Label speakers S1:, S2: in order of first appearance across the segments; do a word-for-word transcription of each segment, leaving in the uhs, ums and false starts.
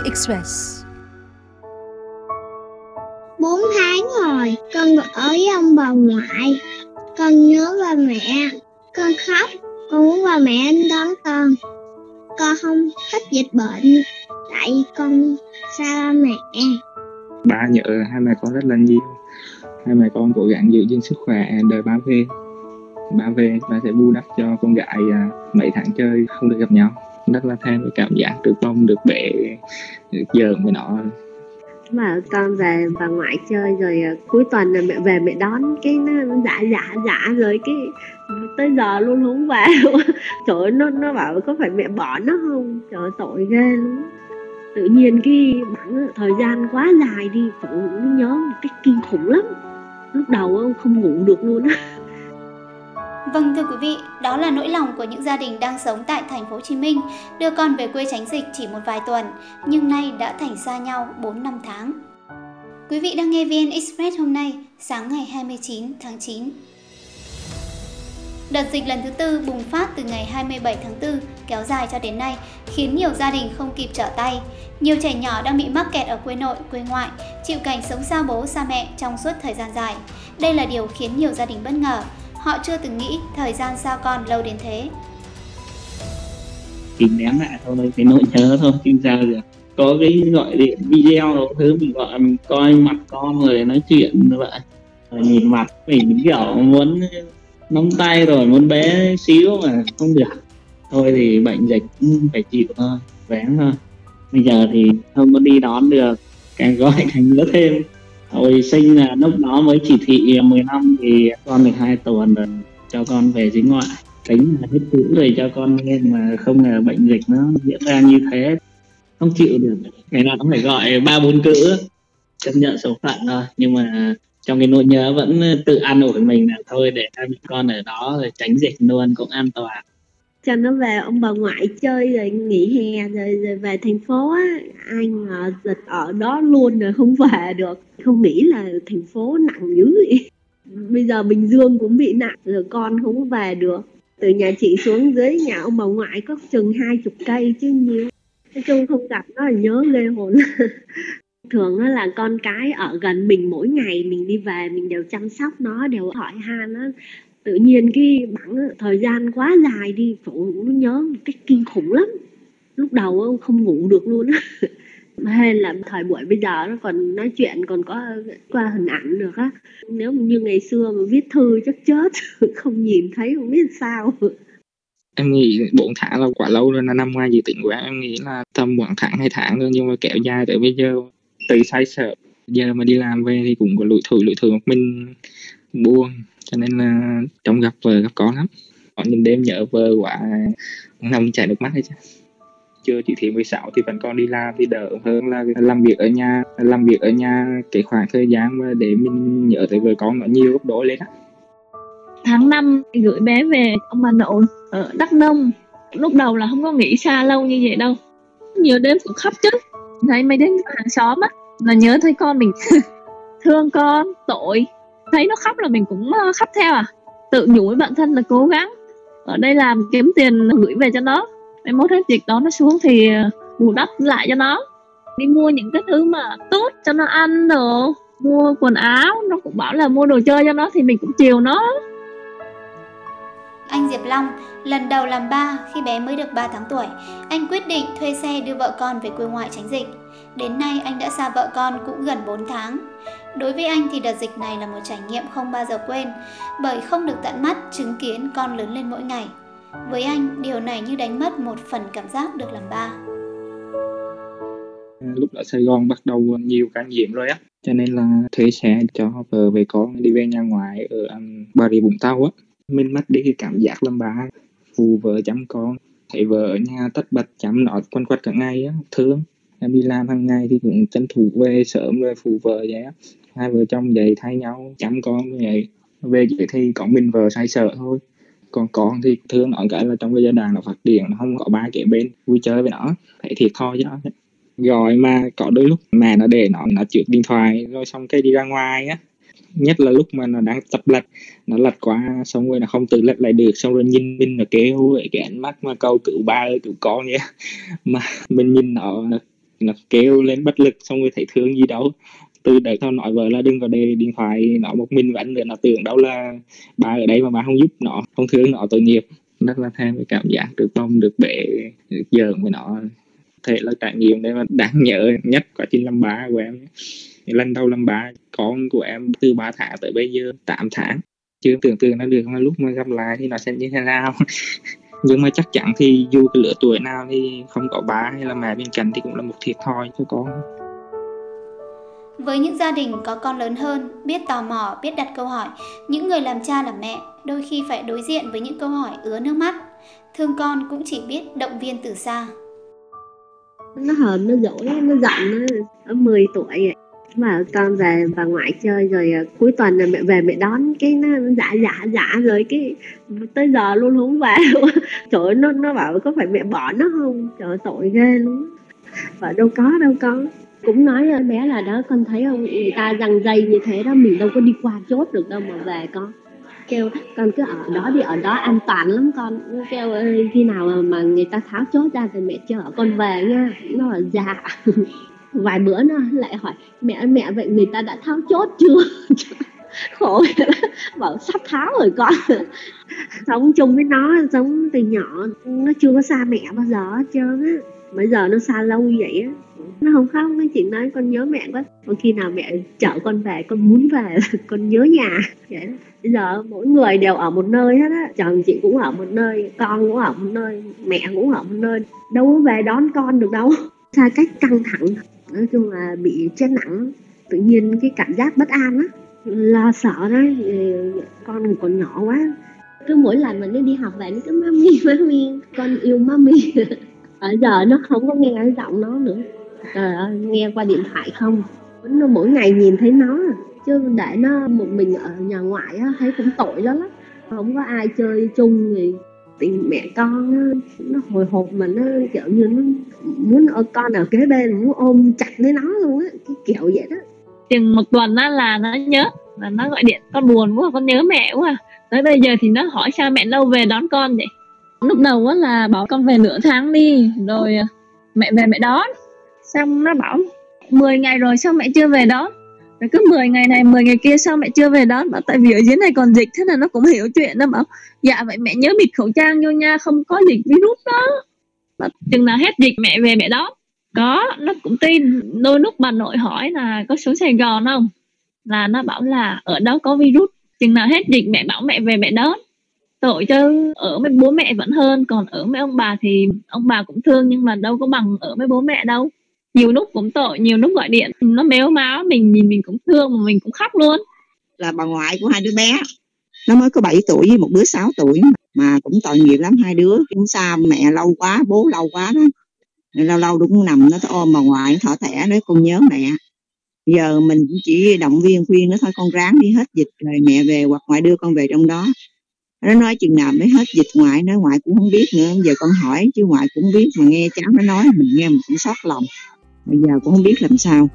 S1: Express.
S2: Bốn tháng rồi, con ở với ông bà ngoại. Con nhớ ba mẹ. Con khóc. Con muốn ba mẹ anh đón con. Con không thích dịch bệnh, tại con xa ba mẹ.
S3: Ba nhớ hai mẹ con rất là nhiều. Hai mẹ con cố gắng giữ gìn sức khỏe đợi ba về. Ba về, ba sẽ bù đắp cho con gái mấy tháng chơi không được gặp nhau. Rất là thèm cái cảm giác được bông, được bể, được giỡn với nó.
S4: Mà con về bà ngoại chơi rồi cuối tuần là mẹ về mẹ đón, cái nó dạ dạ dạ rồi cái tới giờ luôn không về luôn. Trời ơi, nó nó bảo có phải mẹ bỏ nó không? Trời ơi, tội ghê luôn. Tự nhiên cái bẵng thời gian quá dài đi, Phượng nó nhớ một cách kinh khủng lắm. Lúc đầu không ngủ được luôn á.
S5: Vâng, thưa quý vị, đó là nỗi lòng của những gia đình đang sống tại thành phố Hồ Chí Minh, đưa con về quê tránh dịch chỉ một vài tuần, nhưng nay đã thành xa nhau bốn năm tháng. Quý vị đang nghe vê en Express hôm nay, sáng ngày hai mươi chín tháng chín. Đợt dịch lần thứ tư bùng phát từ ngày hai mươi bảy tháng tư kéo dài cho đến nay, khiến nhiều gia đình không kịp trở tay. Nhiều trẻ nhỏ đang bị mắc kẹt ở quê nội, quê ngoại, chịu cảnh sống xa bố, xa mẹ trong suốt thời gian dài. Đây là điều khiến nhiều gia đình bất ngờ. Họ chưa từng nghĩ thời gian xa con lâu đến thế.
S6: Kìm nén lại thôi, cái nỗi nhớ thôi, chứ sao được. Có cái gọi điện video đâu thứ mình gọi mình coi mặt con rồi nói chuyện như vậy. Rồi nhìn mặt mình kiểu muốn nắm tay rồi muốn bé xíu mà không được. Thôi thì bệnh dịch phải chịu thôi, vén thôi. Bây giờ thì không có đi đón được, càng gọi càng nhớ thêm. Hồi sinh là lúc đó mới chỉ thị mười lăm thì con được hai tuần rồi cho con về dưới ngoại. Tính là hết chữ rồi cho con lên mà không ngờ bệnh dịch nó diễn ra như thế. Không chịu được, cái nào cũng phải gọi ba bốn cữ, chấp nhận số phận thôi. Nhưng mà trong cái nỗi nhớ vẫn tự an ủi mình là thôi để hai mẹ con ở đó rồi tránh dịch luôn cũng an toàn.
S4: Cho nó về ông bà ngoại chơi rồi nghỉ hè rồi, rồi về thành phố á, ai ngờ dịch ở đó luôn rồi không về được. Không nghĩ là thành phố nặng dữ vậy. Bây giờ Bình Dương cũng bị nặng rồi con không về được. Từ nhà chị xuống dưới nhà ông bà ngoại có chừng hai chục cây chứ nhiều. Nói chung không gặp nó là nhớ ghê hồn. Thường là con cái ở gần mình mỗi ngày mình đi về mình đều chăm sóc nó, đều hỏi han nó. Tự nhiên cái bẵng thời gian quá dài đi, Phượng nó nhớ một cách kinh khủng lắm. Lúc đầu không ngủ được luôn á. Hay là thời buổi bây giờ nó còn nói chuyện còn có qua hình ảnh được á. Nếu như ngày xưa mà viết thư chắc chết, không nhìn thấy không biết sao.
S3: Em nghĩ bốn tháng là quá lâu rồi, là năm ngoài dự tính của em. Em nghĩ là tầm khoảng tháng hai tháng thôi, nhưng mà kéo dài tới bây giờ từ say sợ. Giờ mà đi làm về thì cũng có lủi thủi lủi thủi một mình buồn, cho nên là trong gặp vợ gặp con lắm. Có những đêm nhớ vợ quá nằm chảy nước mắt hết chứ. Chưa chỉ thị mười sáu thì vẫn còn đi làm thì đỡ hơn là làm việc ở nhà. Làm việc ở nhà cái khoảng thời gian mà để mình nhớ tới vợ con nó nhiều gấp đôi lên á.
S7: Tháng năm gửi bé về ông bà nội ở Đắk Nông. Lúc đầu là không có nghĩ xa lâu như vậy đâu. Nhiều đêm cũng khóc chứ. Thấy mấy đứa hàng xóm á là nhớ thấy con mình thương con, tội. Thấy nó khóc là mình cũng khóc theo à. Tự nhủ với bản thân là cố gắng ở đây làm kiếm tiền gửi về cho nó. Mai mốt hết dịch đó nó xuống thì bù đắp lại cho nó. Đi mua những cái thứ mà tốt cho nó ăn đồ, mua quần áo, nó cũng bảo là mua đồ chơi cho nó thì mình cũng chiều nó.
S5: Anh Diệp Long lần đầu làm ba khi bé mới được ba tháng tuổi. Anh quyết định thuê xe đưa vợ con về quê ngoại tránh dịch. Đến nay anh đã xa vợ con cũng gần bốn tháng. Đối với anh thì đợt dịch này là một trải nghiệm không bao giờ quên, bởi không được tận mắt chứng kiến con lớn lên mỗi ngày. Với anh, điều này như đánh mất một phần cảm giác được làm ba.
S3: Lúc ở Sài Gòn bắt đầu nhiều ca nhiễm rồi á, cho nên là thuê xe cho vợ về con đi về nhà ngoại ở um, Bà Rịa Vũng Tàu á. Mình mất đi cái cảm giác làm ba, phụ vợ chăm con, thấy vợ ở nhà tất bật chăm nó quanh quất cả ngày á, thương. Em đi làm hàng ngày thì cũng tranh thủ về sớm rồi phụ vợ vậy á. Hai vợ chồng dậy thay nhau chăm con như vậy. Về vậy thì có mình vợ say sợ thôi. Còn con thì thương nó cái là trong cái giai đoạn nó phát triển, nó không có ba kế bên vui chơi với nó, phải thiệt thòi cho nó. Rồi mà có đôi lúc mẹ nó để nó nó trước điện thoại rồi xong cái đi ra ngoài á, nhất là lúc mà nó đang tập lật, nó lật quá xong rồi nó không tự lật lại được, xong rồi nhìn mình nó kêu với cái ánh mắt mà cầu cứu ba ơi cứu con vậy. Mà mình nhìn nó Nó kêu lên bất lực, xong rồi thấy thương gì đâu. Từ đấy tao nói vợ là đừng có để điện thoại nó một mình vẫn nữa, nó tưởng đâu là bà ở đây mà bà không giúp nó, không thương nó, tội nghiệp. Rất là thèm cái cảm giác được bông, được bể, được giỡn với nó. Thế là trải nghiệm đấy mà đáng nhớ nhất quá trình làm ba của em. Lần đầu làm ba con của em từ ba tháng tới bây giờ tám tháng, chưa tưởng tượng nó được mà lúc mà gặp lại thì nó sẽ như thế nào. Nhưng mà chắc chắn thì dù cái lứa tuổi nào thì không có ba hay là mẹ bên cạnh thì cũng là một thiệt thòi cho con.
S5: Với những gia đình có con lớn hơn, biết tò mò, biết đặt câu hỏi, những người làm cha làm mẹ đôi khi phải đối diện với những câu hỏi ứa nước mắt. Thương con cũng chỉ biết động viên từ xa.
S4: Nó hờn, nó dỗi, nó giận, nó ở mười tuổi mà con về bà ngoại chơi rồi cuối tuần là mẹ về mẹ đón, cái nó dạ dạ dạ rồi cái tới giờ luôn không về luôn. Trời ơi, nó nó bảo có phải mẹ bỏ nó không? Trời ơi, tội ghê luôn. Và đâu có đâu có. Cũng nói bé là đó, con thấy không, người ta giăng dây như thế đó, mình đâu có đi qua chốt được đâu mà về con. Kêu con cứ ở đó đi, ở đó an toàn lắm con. Kêu khi nào mà người ta tháo chốt ra thì mẹ chở con về nha. Nó bảo dạ. Vài bữa nó lại hỏi mẹ mẹ vậy người ta đã tháo chốt chưa? Khổ. Bảo sắp tháo rồi con. Sống chung với nó, sống từ nhỏ, nó chưa có xa mẹ bao giờ hết trơn á. Bây giờ nó xa lâu như vậy á, nó không khóc, nó chỉ nói con nhớ mẹ quá. Còn khi nào mẹ chở con về, con muốn về, con nhớ nhà vậy đó. Bây giờ mỗi người đều ở một nơi hết á, chồng chị cũng ở một nơi, con cũng ở một nơi, mẹ cũng ở một nơi, đâu có về đón con được đâu. Xa cách căng thẳng, nói chung là bị stress nặng, tự nhiên cái cảm giác bất an á, lo sợ đó. Con còn nhỏ quá, cứ mỗi lần mà nó đi học về nó cứ mami mami, con yêu mami. Ở giờ nó không có nghe cái giọng nó nữa, trời ơi, nghe qua điện thoại không. Nó mỗi ngày nhìn thấy nó, chứ để nó một mình ở nhà ngoại á, thấy cũng tội đó lắm. Không có ai chơi chung thì tình mẹ con nó, nó hồi hộp mà nó kiểu như nó muốn ở con ở kế bên, muốn ôm chặt lấy nó luôn á, cái kiểu vậy đó.
S7: Chừng một tuần á là nó nhớ, là nó gọi điện con buồn quá, con nhớ mẹ quá. Tới bây giờ thì nó hỏi sao mẹ lâu về đón con vậy. Lúc đầu á là bảo con về nửa tháng đi, rồi mẹ về mẹ đón. Xong nó bảo mười ngày rồi sao mẹ chưa về đón. Rồi cứ mười ngày này mười ngày kia sao mẹ chưa về đón. Bảo tại vì ở dưới này còn dịch, thế là nó cũng hiểu chuyện. Nó bảo dạ vậy mẹ nhớ bịt khẩu trang vô nha, không có dịch virus đó. Bảo, chừng nào hết dịch mẹ về mẹ đón. Có, nó cũng tin. Đôi lúc bà nội hỏi là có xuống Sài Gòn không, là nó bảo là ở đó có virus, chừng nào hết dịch mẹ bảo mẹ về mẹ đón. Tội chứ ở với bố mẹ vẫn hơn, còn ở với ông bà thì ông bà cũng thương nhưng mà đâu có bằng ở với bố mẹ đâu. Nhiều lúc cũng tội, nhiều lúc gọi điện nó mếu máo, mình nhìn mình cũng thương mà mình cũng khóc luôn.
S1: Là bà ngoại của hai đứa bé, nó mới có bảy tuổi với một đứa sáu tuổi mà cũng tội nghiệp lắm. Hai đứa cũng xa mẹ lâu quá, bố lâu quá đó, lâu lâu đúng nằm nó ôm bà ngoại thở thẻ nói con nhớ mẹ. Giờ mình cũng chỉ động viên khuyên nó thôi, con ráng đi hết dịch rồi mẹ về, hoặc ngoại đưa con về trong đó. Nó nói chừng nào mới hết dịch ngoại, nói ngoại cũng không biết nữa. Giờ con hỏi chứ ngoại cũng biết, mà nghe cháu nó nói mình nghe mình cũng xót lòng. Bây giờ cũng không biết làm sao.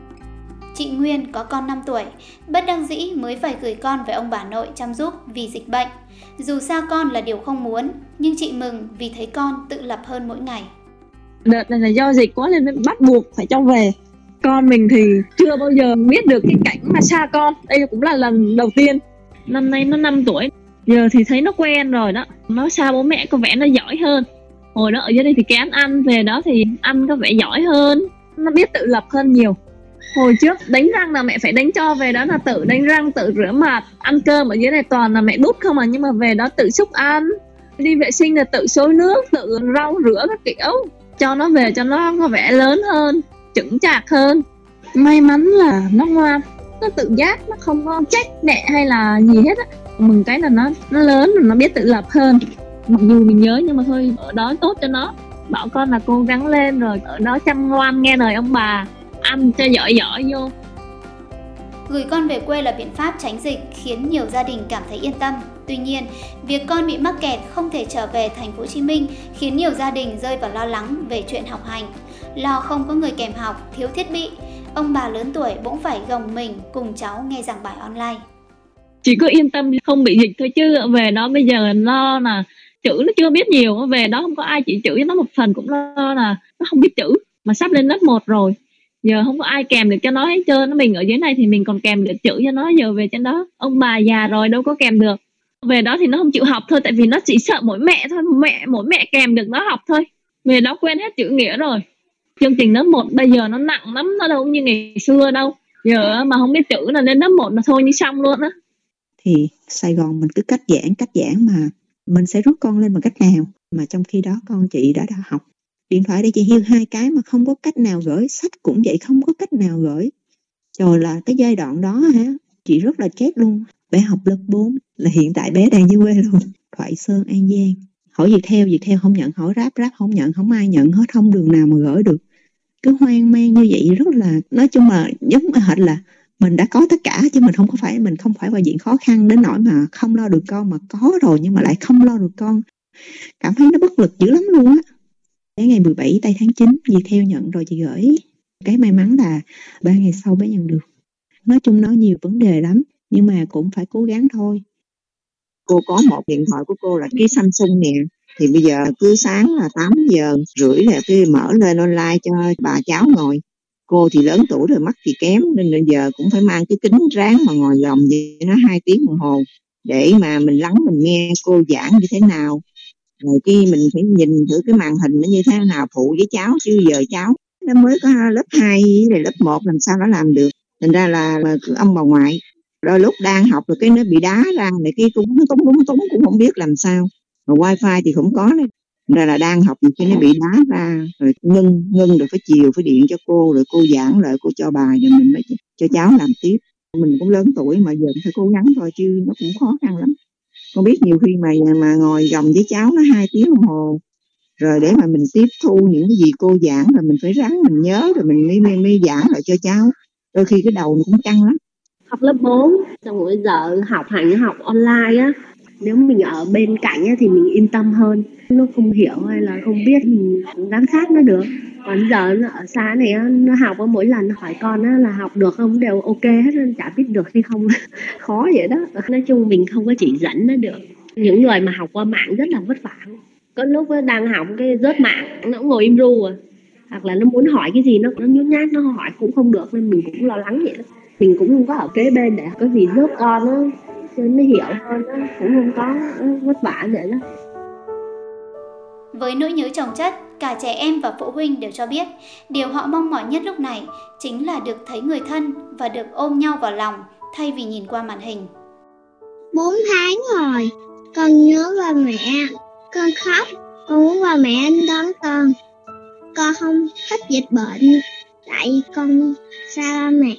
S5: Chị Nguyên có con năm tuổi, bất đắc dĩ mới phải gửi con về ông bà nội chăm giúp vì dịch bệnh. Dù xa con là điều không muốn, nhưng chị mừng vì thấy con tự lập hơn mỗi ngày.
S7: Đợt này là do dịch quá nên bắt buộc phải cho về. Con mình thì chưa bao giờ biết được cái cảnh mà xa con, đây cũng là lần đầu tiên. Năm nay nó năm tuổi, giờ thì thấy nó quen rồi đó. Nó xa bố mẹ có vẻ nó giỏi hơn. Hồi đó ở dưới đây thì kén ăn, về đó thì ăn có vẻ giỏi hơn, nó biết tự lập hơn nhiều. Hồi trước đánh răng là mẹ phải đánh cho, về đó là tự đánh răng, tự rửa mặt. Ăn cơm ở dưới này toàn là mẹ đút không à, nhưng mà về đó tự xúc ăn. Đi vệ sinh là tự xối nước, tự rau rửa các kiểu. Cho nó về cho nó có vẻ lớn hơn, chững chạc hơn. May mắn là nó ngoan, nó tự giác, nó không có trách mẹ hay là gì hết á. Mừng cái là nó nó lớn rồi, nó biết tự lập hơn. Mặc dù mình nhớ nhưng mà thôi, ở đó tốt cho nó. Bảo con là cố gắng lên rồi ở đó chăm ngoan nghe lời ông bà, ăn cho giỏi giỏi vô.
S5: Gửi con về quê là biện pháp tránh dịch khiến nhiều gia đình cảm thấy yên tâm. Tuy nhiên, việc con bị mắc kẹt không thể trở về thành phố Hồ Chí Minh khiến nhiều gia đình rơi vào lo lắng về chuyện học hành. Lo không có người kèm học, thiếu thiết bị, ông bà lớn tuổi bỗng phải gồng mình cùng cháu nghe giảng bài online.
S7: Chỉ có yên tâm không bị dịch thôi, chứ về đó bây giờ lo là chữ nó chưa biết nhiều, về đó không có ai chỉ chữ cho nó, một phần cũng lo là nó không biết chữ. mà sắp lên lớp một rồi. Giờ không có ai kèm được cho nó hết trơn. Mình ở dưới này thì mình còn kèm được chữ cho nó, giờ về trên đó ông bà già rồi đâu có kèm được. Về đó thì nó không chịu học thôi, tại vì nó chỉ sợ mỗi mẹ thôi, mẹ mỗi mẹ kèm được nó học thôi. Về đó quên hết chữ nghĩa rồi. Chương trình lớp một bây giờ nó nặng lắm, nó đâu như ngày xưa đâu. Giờ mà không biết chữ là lên lớp một là thôi như xong luôn á.
S1: Thì Sài Gòn mình cứ cắt giảng, cắt giảng mà mình sẽ rút con lên bằng cách nào? Mà trong khi đó con chị đã đã học. Điện thoại đây chị hiu hai cái mà không có cách nào gửi, sách cũng vậy không có cách nào gửi. Rồi là cái giai đoạn đó hả, chị rất là chết luôn. Bé học lớp bốn là hiện tại bé đang dưới quê luôn, Thoại Sơn, An Giang. Hỏi Viettel, Viettel không nhận, hỏi Grab, Grab không nhận, không ai nhận hết, không đường nào mà gửi được. Cứ hoang mang như vậy, rất là, nói chung là giống hệt là mình đã có tất cả chứ mình không có phải mình không phải vào diện khó khăn đến nỗi mà không lo được con, mà có rồi nhưng mà lại không lo được con. Cảm thấy nó bất lực dữ lắm luôn á. Đến ngày mười bảy tây tháng chín Viettel nhận rồi chị gửi. Cái may mắn là ba ngày sau bé nhận được. Nói chung nó nhiều vấn đề lắm nhưng mà cũng phải cố gắng thôi. Cô có một điện thoại của cô là cái Samsung nè, thì bây giờ cứ sáng là tám giờ rưỡi là cái mở lên online cho bà cháu ngồi. Cô thì lớn tuổi rồi, mắt thì kém nên bây giờ cũng phải mang cái kính ráng mà ngồi gồng với nó hai tiếng đồng hồ để mà mình lắng mình nghe cô giảng như thế nào. Rồi khi mình phải nhìn thử cái màn hình nó như thế nào phụ với cháu, chứ giờ cháu nó mới có lớp hai rồi lớp một làm sao nó làm được. Thành ra là, là ông bà ngoại đôi lúc đang học rồi cái nó bị đá ra này, cái cũng nó túng túng túng cũng không biết làm sao. Mà wifi thì không có nữa. Thành ra là đang học thì cái nó bị đá ra rồi ngưng ngưng rồi phải chiều phải điện cho cô rồi cô giảng lại, cô cho bài rồi mình mới cho cháu làm tiếp. Mình cũng lớn tuổi mà giờ phải cố gắng thôi chứ nó cũng khó khăn lắm. Con biết nhiều khi mà mà ngồi gồng với cháu nó hai tiếng đồng hồ rồi để mà mình tiếp thu những cái gì cô giảng rồi mình phải ráng mình nhớ rồi mình mới, mới, mới giảng lại cho cháu. Đôi khi cái đầu nó cũng căng lắm.
S4: Học lớp bốn, xong rồi giờ học hành học online á, nếu mình ở bên cạnh á, thì mình yên tâm hơn. Nó không hiểu hay là không biết mình giám sát nó được. Còn giờ nó ở xa này á, nó học á, mỗi lần hỏi con á, là học được không đều ok hết, chả biết được hay không. Khó vậy đó. Nói chung mình không có chỉ dẫn nó được. Những người mà học qua mạng rất là vất vả. Có lúc đang học cái rớt mạng nó cũng ngồi im ru à. Hoặc là nó muốn hỏi cái gì nó nó nhút nhát, nó hỏi cũng không được nên mình cũng lo lắng vậy đó. Mình cũng không có ở kế bên để có gì giúp con nó cho nó hiểu hơn đó. Cũng không có vất vả vậy đó.
S5: Với nỗi nhớ chồng chất, cả trẻ em và phụ huynh đều cho biết điều họ mong mỏi nhất lúc này chính là được thấy người thân và được ôm nhau vào lòng thay vì nhìn qua màn hình.
S2: Bốn tháng rồi, con nhớ ba mẹ, con khóc, con muốn ba mẹ đón con. Con không thích dịch bệnh, tại con xa ba mẹ.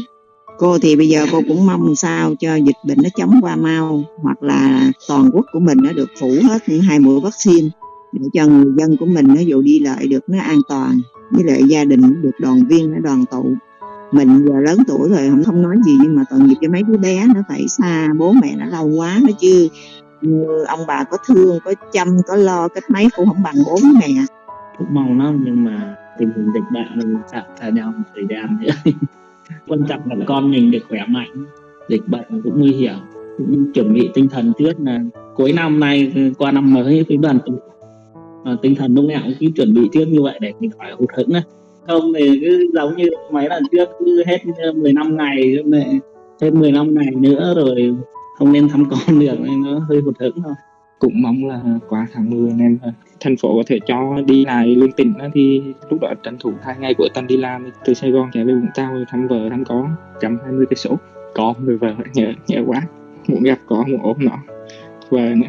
S1: Cô thì bây giờ cô cũng mong sao cho dịch bệnh nó chóng qua mau, hoặc là toàn quốc của mình nó được phủ hết những hai mũi vaccine để cho người dân của mình nó dù đi lại được nó an toàn, với lại gia đình được đoàn viên nó đoàn tụ. Mình giờ lớn tuổi rồi không không nói gì nhưng mà tội nghiệp cho mấy đứa bé nó phải xa bố mẹ nó lâu quá nó chứ như ông bà có thương, có chăm, có lo cách mấy cũng không bằng bố mẹ.
S6: Cũng mong nó nhưng mà tình hình dịch bệnh mình tạm thời nhau một thời gian nữa. Quan trọng là con mình được khỏe mạnh. Dịch bệnh cũng nguy hiểm, cũng chuẩn bị tinh thần trước là cuối năm nay qua năm mới với đoàn tụ, tinh thần lúc nào cũng cứ chuẩn bị trước như vậy để mình khỏi hụt hẫng á. Không thì cứ giống như mấy lần trước cứ hết mười lăm ngày hết mười lăm ngày nữa rồi không nên thăm con được nên nó hơi hụt hẫng thôi.
S3: Cũng mong là qua tháng mười nên thành phố có thể cho đi lại liên tỉnh thì lúc đó tranh thủ hai ngày của tuần đi làm từ Sài Gòn trở về Vũng Tàu thăm vợ thăm con một trăm hai mươi cây số. Con với vợ nhớ nhớ quá, muốn gặp con muốn ốm nó vợ nữa.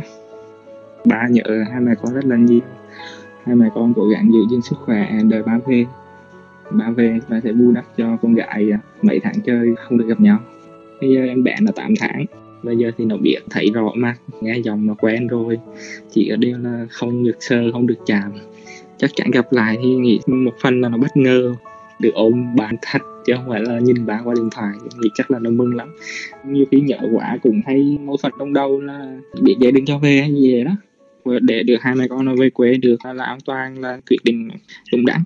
S3: Ba nhớ hai mẹ con rất là nhiều. Hai mẹ con cố gắng giữ gìn sức khỏe đợi ba về. Ba về ba sẽ bù đắp cho con gái mấy tháng chơi không được gặp nhau. Bây giờ em bé là tám tháng. Bây giờ thì nó biết thấy rõ mặt, nghe giọng nó quen rồi. Chỉ ở điều là không được sờ, không được chạm. Chắc chắn gặp lại thì nghĩ một phần là nó bất ngờ được ôm bạn thật chứ không phải là nhìn bạn qua điện thoại. Nghĩ chắc là nó mừng lắm. Nhiều khi nhớ quá cũng hay mâu thuẫn trong đầu là biết gia đình cho về hay gì vậy đó. Để được hai mẹ con nó về quê được là an toàn là quyết định đúng đắn.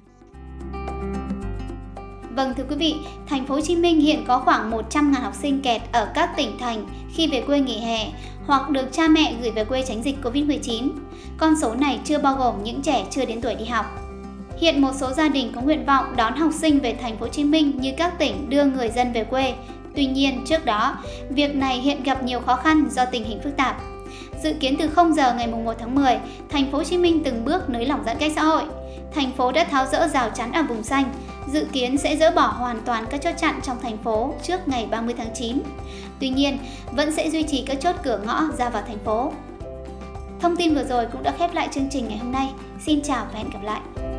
S5: Vâng thưa quý vị, thành phố Hồ Chí Minh hiện có khoảng một trăm nghìn học sinh kẹt ở các tỉnh thành khi về quê nghỉ hè hoặc được cha mẹ gửi về quê tránh dịch covid mười chín. Con số này chưa bao gồm những trẻ chưa đến tuổi đi học. Hiện một số gia đình có nguyện vọng đón học sinh về thành phố Hồ Chí Minh như các tỉnh đưa người dân về quê. Tuy nhiên, trước đó, việc này hiện gặp nhiều khó khăn do tình hình phức tạp. Dự kiến từ không giờ ngày mùng một tháng mười, thành phố Hồ Chí Minh từng bước nới lỏng giãn cách xã hội. Thành phố đã tháo dỡ rào chắn ở vùng xanh, dự kiến sẽ dỡ bỏ hoàn toàn các chốt chặn trong thành phố trước ngày ba mươi tháng chín. Tuy nhiên, vẫn sẽ duy trì các chốt cửa ngõ ra vào thành phố. Thông tin vừa rồi cũng đã khép lại chương trình ngày hôm nay. Xin chào và hẹn gặp lại!